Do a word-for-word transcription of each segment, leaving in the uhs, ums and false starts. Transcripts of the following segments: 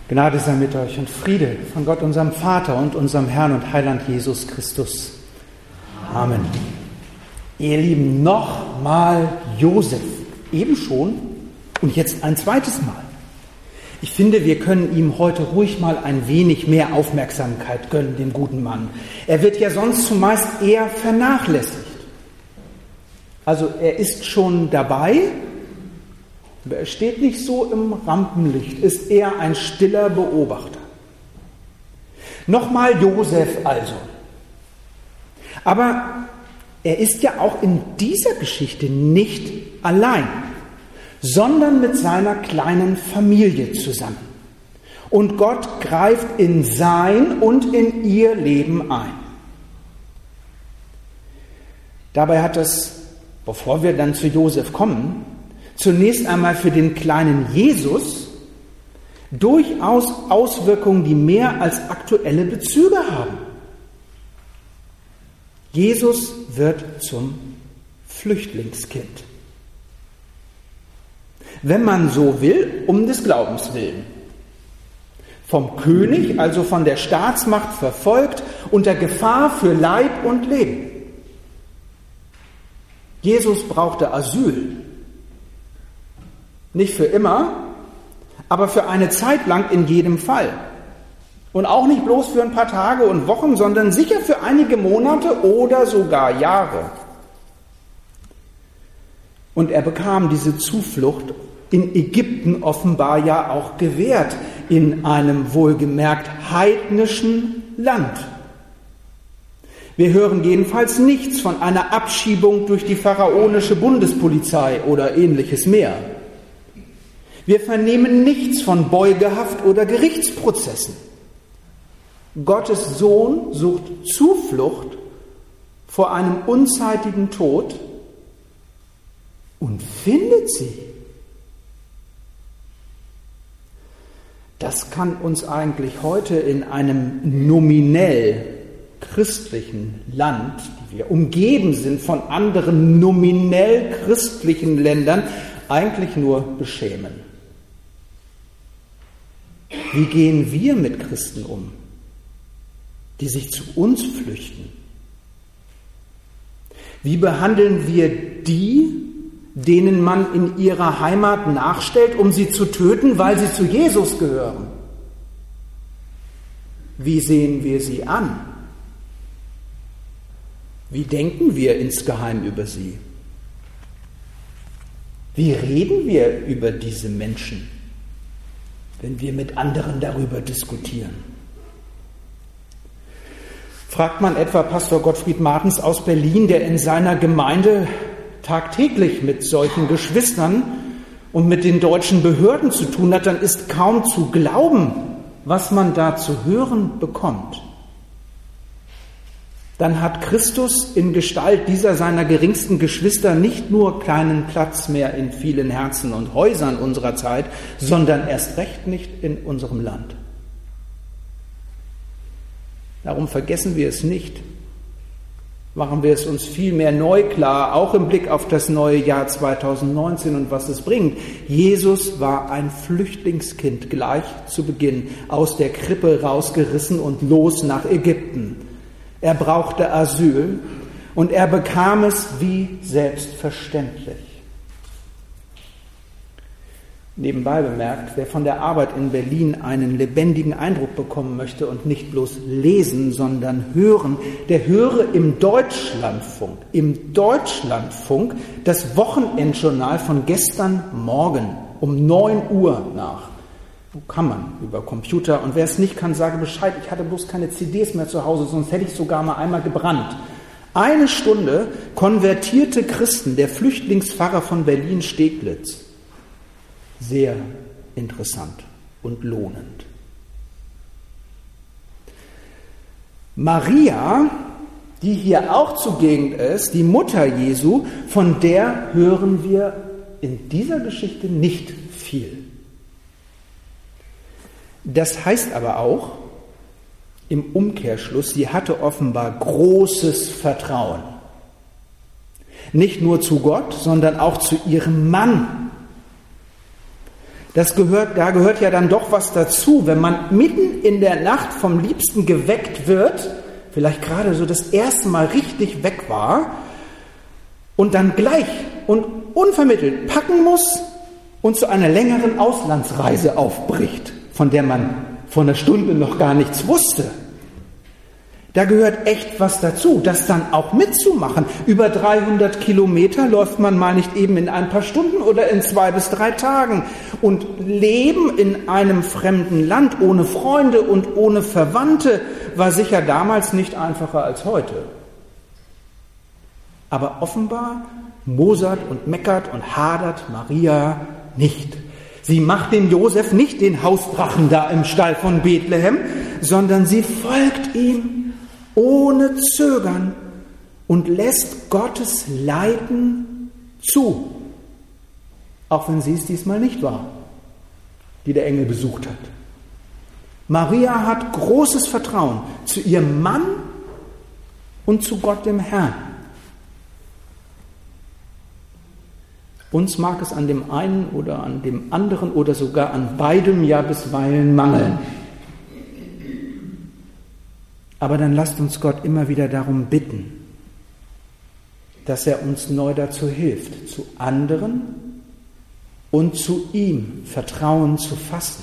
Gnade sei mit euch und Friede von Gott, unserem Vater und unserem Herrn und Heiland Jesus Christus. Amen. Ihr Lieben, nochmal Josef. Eben schon und jetzt ein zweites Mal. Ich finde, wir können ihm heute ruhig mal ein wenig mehr Aufmerksamkeit gönnen, dem guten Mann. Er wird ja sonst zumeist eher vernachlässigt. Also er ist schon dabei, aber er steht nicht so im Rampenlicht, ist eher ein stiller Beobachter. Nochmal Josef also. Aber er ist ja auch in dieser Geschichte nicht allein, sondern mit seiner kleinen Familie zusammen. Und Gott greift in sein und in ihr Leben ein. Dabei hat es, bevor wir dann zu Josef kommen, zunächst einmal für den kleinen Jesus durchaus Auswirkungen, die mehr als aktuelle Bezüge haben. Jesus wird zum Flüchtlingskind. Wenn man so will, um des Glaubens willen. Vom König, also von der Staatsmacht verfolgt, unter Gefahr für Leib und Leben. Jesus brauchte Asyl. Nicht für immer, aber für eine Zeit lang in jedem Fall. Und auch nicht bloß für ein paar Tage und Wochen, sondern sicher für einige Monate oder sogar Jahre. Und er bekam diese Zuflucht in Ägypten offenbar ja auch gewährt, in einem wohlgemerkt heidnischen Land. Wir hören jedenfalls nichts von einer Abschiebung durch die pharaonische Bundespolizei oder ähnliches mehr. Wir vernehmen nichts von Beugehaft oder Gerichtsprozessen. Gottes Sohn sucht Zuflucht vor einem unzeitigen Tod und findet sie. Das kann uns eigentlich heute in einem nominell christlichen Land, die wir umgeben sind von anderen nominell christlichen Ländern, eigentlich nur beschämen. Wie gehen wir mit Christen um, die sich zu uns flüchten? Wie behandeln wir die, denen man in ihrer Heimat nachstellt, um sie zu töten, weil sie zu Jesus gehören? Wie sehen wir sie an? Wie denken wir insgeheim über sie? Wie reden wir über diese Menschen, wenn wir mit anderen darüber diskutieren? Fragt man etwa Pastor Gottfried Martens aus Berlin, der in seiner Gemeinde tagtäglich mit solchen Geschwistern und mit den deutschen Behörden zu tun hat, dann ist kaum zu glauben, was man da zu hören bekommt. Dann hat Christus in Gestalt dieser seiner geringsten Geschwister nicht nur keinen Platz mehr in vielen Herzen und Häusern unserer Zeit, sondern erst recht nicht in unserem Land. Darum vergessen wir es nicht. Machen wir es uns vielmehr neu klar, auch im Blick auf das neue Jahr zweitausendneunzehn und was es bringt. Jesus war ein Flüchtlingskind gleich zu Beginn, aus der Krippe rausgerissen und los nach Ägypten. Er brauchte Asyl und er bekam es wie selbstverständlich. Nebenbei bemerkt, wer von der Arbeit in Berlin einen lebendigen Eindruck bekommen möchte und nicht bloß lesen, sondern hören, der höre im Deutschlandfunk, im Deutschlandfunk das Wochenendjournal von gestern Morgen um neun Uhr nach. Wo kann man? Über Computer. Und wer es nicht kann, sage Bescheid. Ich hatte bloß keine C Ds mehr zu Hause, sonst hätte ich sogar mal einmal gebrannt. Eine Stunde konvertierte Christen, der Flüchtlingspfarrer von Berlin-Steglitz. Sehr interessant und lohnend. Maria, die hier auch zugegen ist, die Mutter Jesu, von der hören wir in dieser Geschichte nicht viel. Das heißt aber auch, im Umkehrschluss, sie hatte offenbar großes Vertrauen. Nicht nur zu Gott, sondern auch zu ihrem Mann. Das gehört, da gehört ja dann doch was dazu, wenn man mitten in der Nacht vom Liebsten geweckt wird, vielleicht gerade so das erste Mal richtig weg war und dann gleich und unvermittelt packen muss und zu einer längeren Auslandsreise aufbricht, von der man vor einer Stunde noch gar nichts wusste. Da gehört echt was dazu, das dann auch mitzumachen. Über dreihundert Kilometer läuft man mal nicht eben in ein paar Stunden oder in zwei bis drei Tagen. Und Leben in einem fremden Land ohne Freunde und ohne Verwandte war sicher damals nicht einfacher als heute. Aber offenbar mosert und meckert und hadert Maria nicht. Sie macht dem Josef nicht den Hausdrachen da im Stall von Bethlehem, sondern sie folgt ihm ohne Zögern und lässt Gottes Leiten zu, auch wenn sie es diesmal nicht war, die der Engel besucht hat. Maria hat großes Vertrauen zu ihrem Mann und zu Gott dem Herrn. Uns mag es an dem einen oder an dem anderen oder sogar an beidem ja bisweilen mangeln. Aber dann lasst uns Gott immer wieder darum bitten, dass er uns neu dazu hilft, zu anderen und zu ihm Vertrauen zu fassen.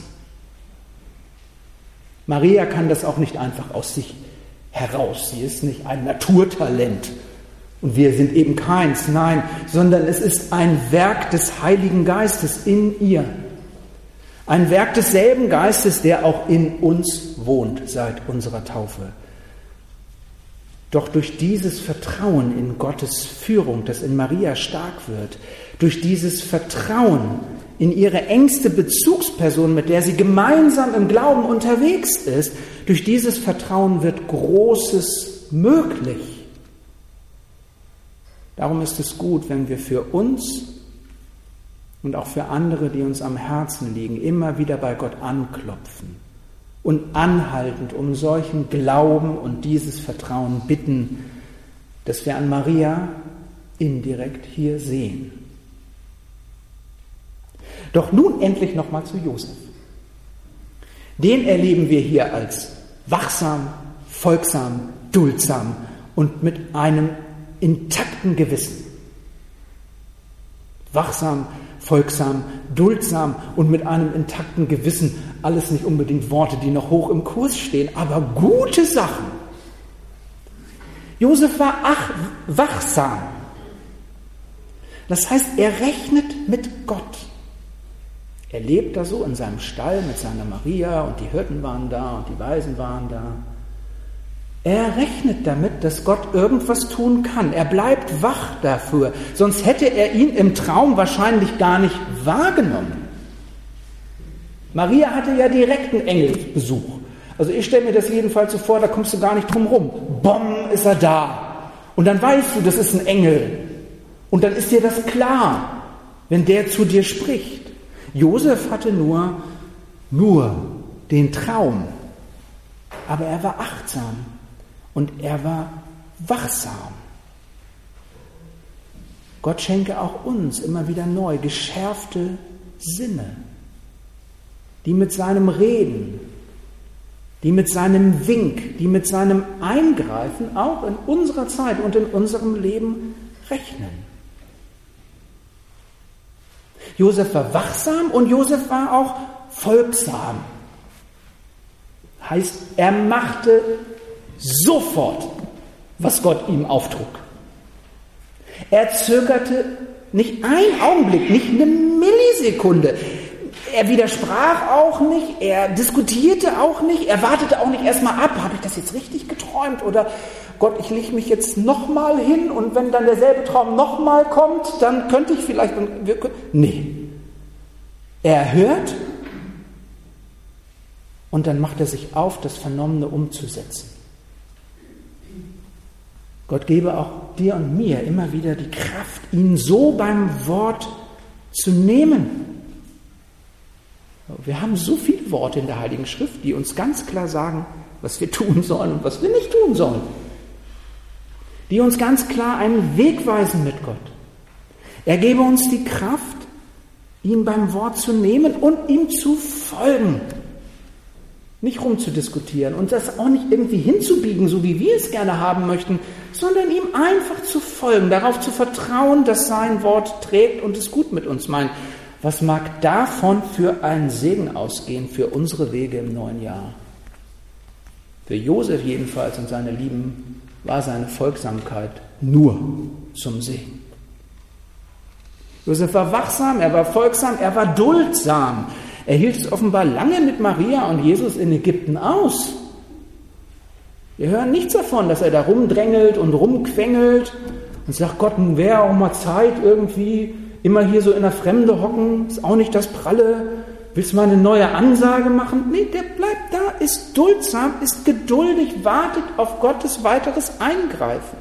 Maria kann das auch nicht einfach aus sich heraus. Sie ist nicht ein Naturtalent und wir sind eben keins, nein, sondern es ist ein Werk des Heiligen Geistes in ihr. Ein Werk desselben Geistes, der auch in uns wohnt seit unserer Taufe. Doch durch dieses Vertrauen in Gottes Führung, das in Maria stark wird, durch dieses Vertrauen in ihre engste Bezugsperson, mit der sie gemeinsam im Glauben unterwegs ist, durch dieses Vertrauen wird Großes möglich. Darum ist es gut, wenn wir für uns und auch für andere, die uns am Herzen liegen, immer wieder bei Gott anklopfen und anhaltend um solchen Glauben und dieses Vertrauen bitten, das wir an Maria indirekt hier sehen. Doch nun endlich nochmal zu Josef. Den erleben wir hier als wachsam, folgsam, duldsam und mit einem intakten Gewissen. Wachsam, folgsam, duldsam und mit einem intakten Gewissen. Alles nicht unbedingt Worte, die noch hoch im Kurs stehen, aber gute Sachen. Josef war ach, wachsam. Das heißt, er rechnet mit Gott. Er lebt da so in seinem Stall mit seiner Maria und die Hirten waren da und die Weisen waren da. Er rechnet damit, dass Gott irgendwas tun kann. Er bleibt wach dafür, sonst hätte er ihn im Traum wahrscheinlich gar nicht wahrgenommen. Maria hatte ja direkten Engelsbesuch. Also ich stelle mir das jedenfalls so vor, da kommst du gar nicht drum rum. Bom, ist er da. Und dann weißt du, das ist ein Engel. Und dann ist dir das klar, wenn der zu dir spricht. Josef hatte nur, nur den Traum. Aber er war achtsam. Und er war wachsam. Gott schenke auch uns immer wieder neu geschärfte Sinne, die mit seinem Reden, die mit seinem Wink, die mit seinem Eingreifen auch in unserer Zeit und in unserem Leben rechnen. Josef war wachsam und Josef war auch folgsam. Heißt, er machte sofort, was Gott ihm auftrug. Er zögerte nicht einen Augenblick, nicht eine Millisekunde. Er widersprach auch nicht, er diskutierte auch nicht, er wartete auch nicht erstmal ab, habe ich das jetzt richtig geträumt oder Gott, ich lege mich jetzt nochmal hin und wenn dann derselbe Traum nochmal kommt, dann könnte ich vielleicht... Nee. Er hört und dann macht er sich auf, das Vernommene umzusetzen. Gott gebe auch dir und mir immer wieder die Kraft, ihn so beim Wort zu nehmen. Wir haben so viele Worte in der Heiligen Schrift, die uns ganz klar sagen, was wir tun sollen und was wir nicht tun sollen. Die uns ganz klar einen Weg weisen mit Gott. Er gebe uns die Kraft, ihn beim Wort zu nehmen und ihm zu folgen. Nicht rumzudiskutieren und das auch nicht irgendwie hinzubiegen, so wie wir es gerne haben möchten, sondern ihm einfach zu folgen, darauf zu vertrauen, dass sein Wort trägt und es gut mit uns meint. Was mag davon für einen Segen ausgehen für unsere Wege im neuen Jahr? Für Josef jedenfalls und seine Lieben war seine Folgsamkeit nur zum Segen. Josef war wachsam, er war folgsam, er war duldsam. Er hielt es offenbar lange mit Maria und Jesus in Ägypten aus. Wir hören nichts davon, dass er da rumdrängelt und rumquengelt und sagt, Gott, nun wäre auch mal Zeit irgendwie, immer hier so in der Fremde hocken, ist auch nicht das Pralle, willst du mal eine neue Ansage machen? Nee, der bleibt da, ist duldsam, ist geduldig, wartet auf Gottes weiteres Eingreifen.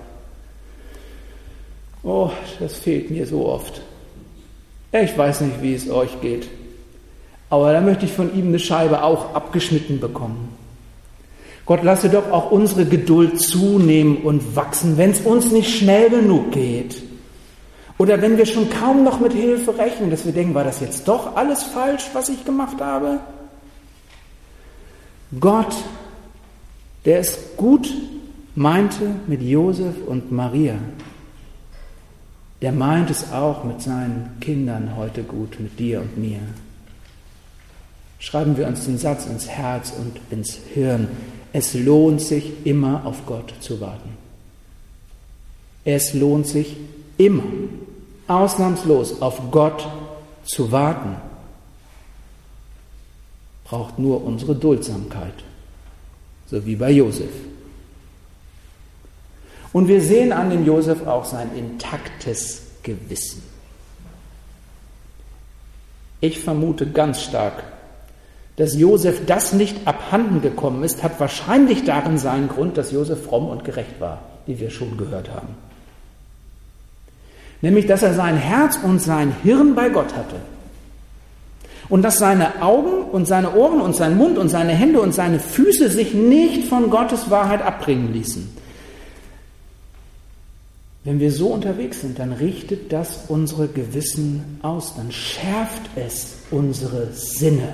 Oh, das fehlt mir so oft. Ich weiß nicht, wie es euch geht. Aber da möchte ich von ihm eine Scheibe auch abgeschnitten bekommen. Gott, lasse doch auch unsere Geduld zunehmen und wachsen, wenn es uns nicht schnell genug geht. Oder wenn wir schon kaum noch mit Hilfe rechnen, dass wir denken, war das jetzt doch alles falsch, was ich gemacht habe? Gott, der es gut meinte mit Josef und Maria, der meint es auch mit seinen Kindern heute gut, mit dir und mir. Schreiben wir uns den Satz ins Herz und ins Hirn. Es lohnt sich immer auf Gott zu warten. Es lohnt sich immer, ausnahmslos auf Gott zu warten. Braucht nur unsere Duldsamkeit, so wie bei Josef. Und wir sehen an dem Josef auch sein intaktes Gewissen. Ich vermute ganz stark, dass Josef das nicht abhanden gekommen ist, hat wahrscheinlich darin seinen Grund, dass Josef fromm und gerecht war, wie wir schon gehört haben. Nämlich, dass er sein Herz und sein Hirn bei Gott hatte. Und dass seine Augen und seine Ohren und sein Mund und seine Hände und seine Füße sich nicht von Gottes Wahrheit abbringen ließen. Wenn wir so unterwegs sind, dann richtet das unsere Gewissen aus, dann schärft es unsere Sinne.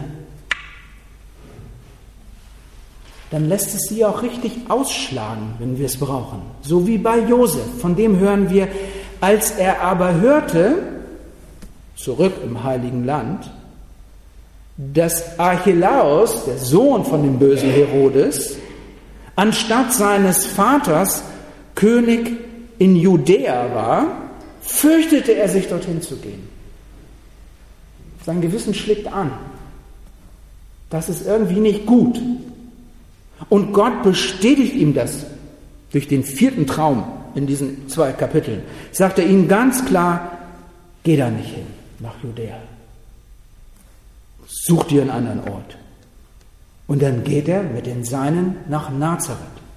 Dann lässt es sie auch richtig ausschlagen, wenn wir es brauchen. So wie bei Josef, von dem hören wir, als er aber hörte, zurück im Heiligen Land, dass Archelaus, der Sohn von dem bösen Herodes, anstatt seines Vaters König in Judäa war, fürchtete er sich, dorthin zu gehen. Sein Gewissen schlägt an. Das ist irgendwie nicht gut. Und Gott bestätigt ihm das durch den vierten Traum in diesen zwei Kapiteln. Sagt er ihm ganz klar, geh da nicht hin, nach Judäa. Such dir einen anderen Ort. Und dann geht er mit den Seinen nach Nazareth.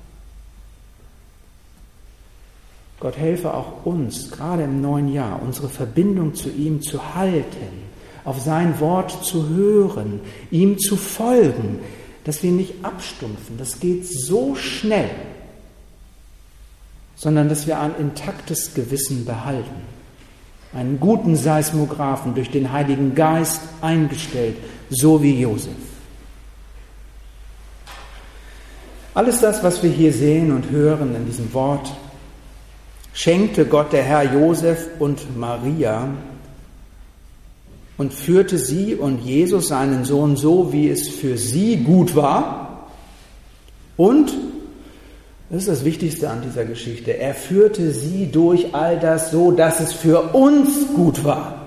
Gott helfe auch uns, gerade im neuen Jahr, unsere Verbindung zu ihm zu halten, auf sein Wort zu hören, ihm zu folgen, dass wir nicht abstumpfen, das geht so schnell, sondern dass wir ein intaktes Gewissen behalten, einen guten Seismographen durch den Heiligen Geist eingestellt, so wie Josef. Alles das, was wir hier sehen und hören in diesem Wort, schenkte Gott der Herr Josef und Maria und führte sie und Jesus, seinen Sohn, so, wie es für sie gut war. Und, das ist das Wichtigste an dieser Geschichte, er führte sie durch all das so, dass es für uns gut war.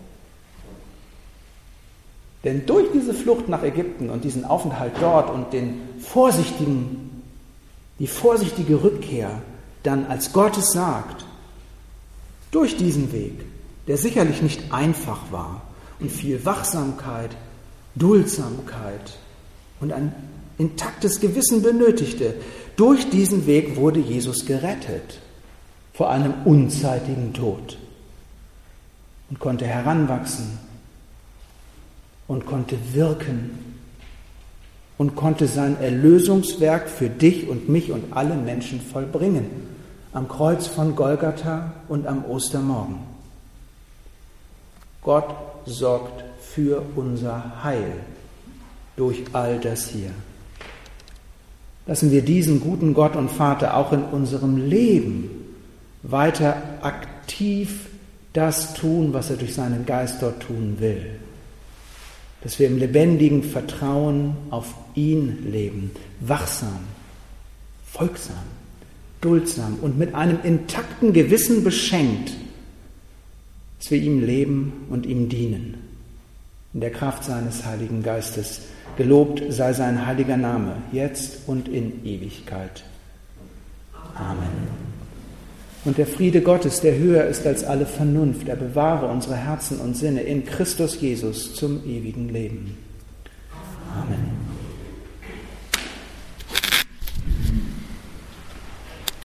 Denn durch diese Flucht nach Ägypten und diesen Aufenthalt dort und den vorsichtigen, die vorsichtige Rückkehr, dann als Gott es sagt, durch diesen Weg, der sicherlich nicht einfach war und viel Wachsamkeit, Duldsamkeit und ein intaktes Gewissen benötigte, durch diesen Weg wurde Jesus gerettet vor einem unzeitigen Tod und konnte heranwachsen und konnte wirken und konnte sein Erlösungswerk für dich und mich und alle Menschen vollbringen, am Kreuz von Golgatha und am Ostermorgen. Gott sorgt für unser Heil durch all das hier. Lassen wir diesen guten Gott und Vater auch in unserem Leben weiter aktiv das tun, was er durch seinen Geist dort tun will. Dass wir im lebendigen Vertrauen auf ihn leben, wachsam, folgsam, duldsam und mit einem intakten Gewissen beschenkt, dass wir ihm leben und ihm dienen. In der Kraft seines Heiligen Geistes. Gelobt sei sein heiliger Name, jetzt und in Ewigkeit. Amen. Und der Friede Gottes, der höher ist als alle Vernunft, er bewahre unsere Herzen und Sinne in Christus Jesus zum ewigen Leben.